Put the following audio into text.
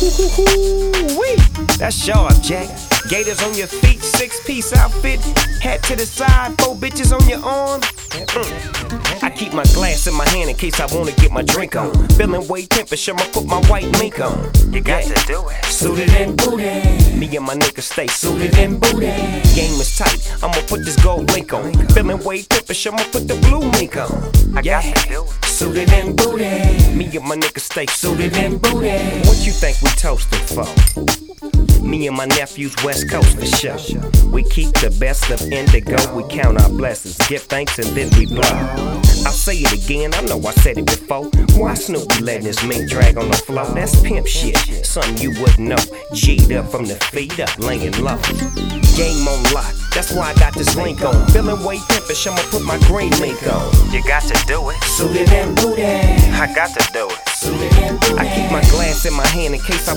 Woo-hoo-hoo-wee. That's sharp, Jack. Gators on your feet, 6-piece outfit, hat to the side, 4 bitches on your arm. I keep my glass in my hand in case I wanna get my drink on. Feeling way temperature, I'ma put my white mink on. You got to do it. Suited and booted. Me and my niggas stay suited and booted. Game is tight, I'ma put this gold link on. Feeling way temperature, I'ma put the blue mink on. I got to do it. Suited and booted. Me and my niggas stay suited and booted. What you think we toasting for? Me and my nephews West Coast for sure. We keep the best of indigo. We count our blessings, give thanks and then we blow. I'll say it again, I know I said it before. Why Snoopy letting his mink drag on the floor? That's pimp shit, something you wouldn't know. G'd up from the feet up, laying low. Game on lock, that's why I got this link on. Feeling way pimpish, I'ma put my green mink on. You got to do it. Suited and booted. I got to do it. I keep my glass in my hand in case I